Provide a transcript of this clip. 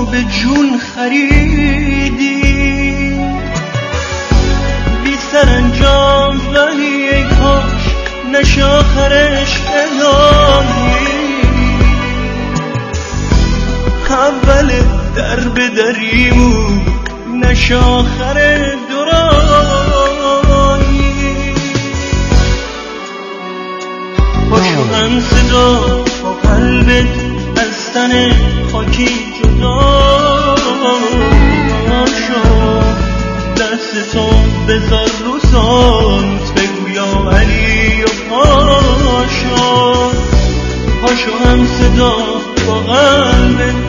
به جون خریدی، بی سرانجام ولی ای کاش نشه آخرش الهی. اول در به دریم نشه آخر دورایی. پاشو هم صدا با قلبت از تن خاکی جدا شو، دستتو بذار رو سانت بگو یا علی و پاشو. پاشو هم صدا با قلبت